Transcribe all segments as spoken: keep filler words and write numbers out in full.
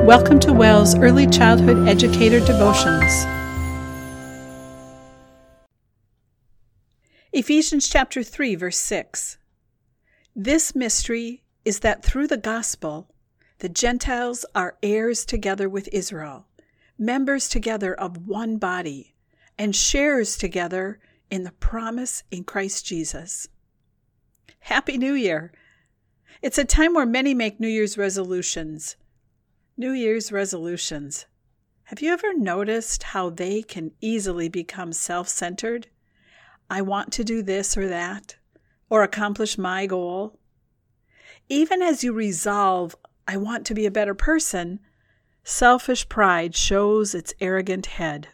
Welcome to WELL's Early Childhood Educator Devotions. Ephesians chapter three, verse six. This mystery is that through the gospel, the Gentiles are heirs together with Israel, members together of one body, and sharers together in the promise in Christ Jesus. Happy New Year! It's a time where many make New Year's resolutions. New Year's resolutions. Have you ever noticed how they can easily become self-centered? I want to do this or that, or accomplish my goal. Even as you resolve, I want to be a better person, selfish pride shows its arrogant head.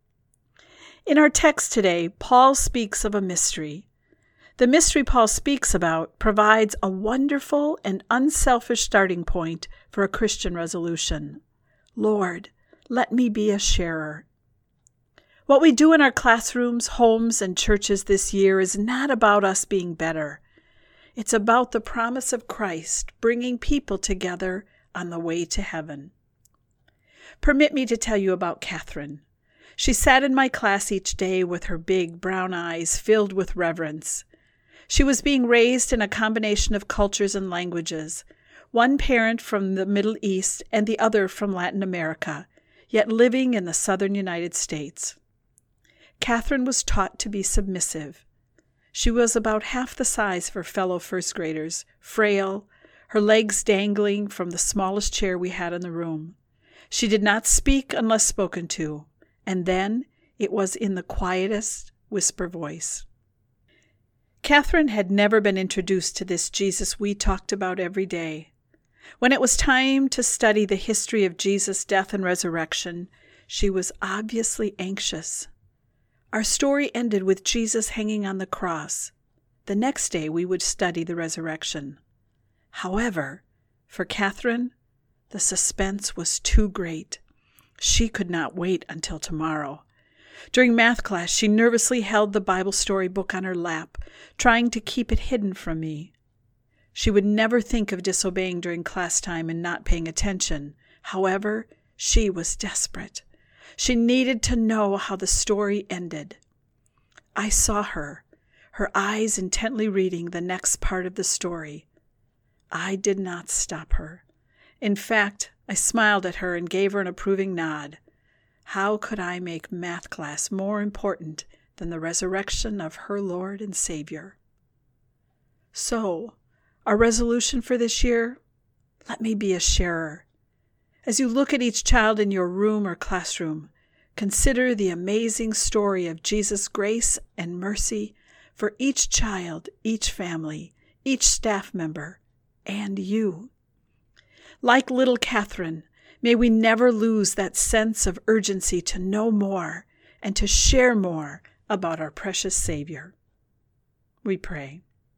In our text today, Paul speaks of a mystery. The mystery Paul speaks about provides a wonderful and unselfish starting point for a Christian resolution. Lord, let me be a sharer. What we do in our classrooms, homes, and churches this year is not about us being better. It's about the promise of Christ bringing people together on the way to heaven. Permit me to tell you about Catherine. She sat in my class each day with her big brown eyes filled with reverence. She was being raised in a combination of cultures and languages, one parent from the Middle East and the other from Latin America, yet living in the southern United States. Catherine was taught to be submissive. She was about half the size of her fellow first graders, frail, her legs dangling from the smallest chair we had in the room. She did not speak unless spoken to, and then it was in the quietest whisper voice. Catherine had never been introduced to this Jesus we talked about every day. When it was time to study the history of Jesus' death and resurrection, she was obviously anxious. Our story ended with Jesus hanging on the cross. The next day we would study the resurrection. However, for Catherine, the suspense was too great. She could not wait until tomorrow. During math class, she nervously held the Bible story book on her lap, trying to keep it hidden from me. She would never think of disobeying during class time and not paying attention. However, she was desperate. She needed to know how the story ended. I saw her, her eyes intently reading the next part of the story. I did not stop her. In fact, I smiled at her and gave her an approving nod. How could I make math class more important than the resurrection of her Lord and Savior? So, our resolution for this year? Let me be a sharer. As you look at each child in your room or classroom, consider the amazing story of Jesus' grace and mercy for each child, each family, each staff member, and you. Like little Catherine, may we never lose that sense of urgency to know more and to share more about our precious Savior. We pray.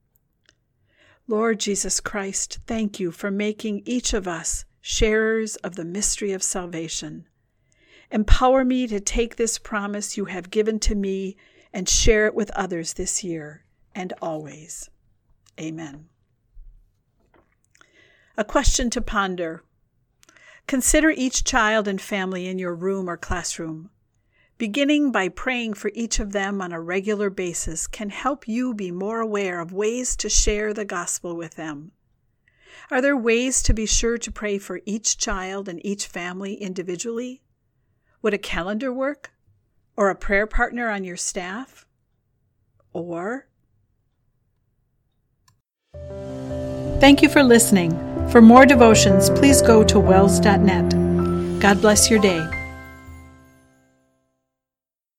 Lord Jesus Christ, thank you for making each of us sharers of the mystery of salvation. Empower me to take this promise you have given to me and share it with others this year and always. Amen. A question to ponder. Consider each child and family in your room or classroom. Beginning by praying for each of them on a regular basis can help you be more aware of ways to share the gospel with them. Are there ways to be sure to pray for each child and each family individually? Would a calendar work? Or a prayer partner on your staff? Or? Thank you for listening. For more devotions, please go to wells dot net. God bless your day.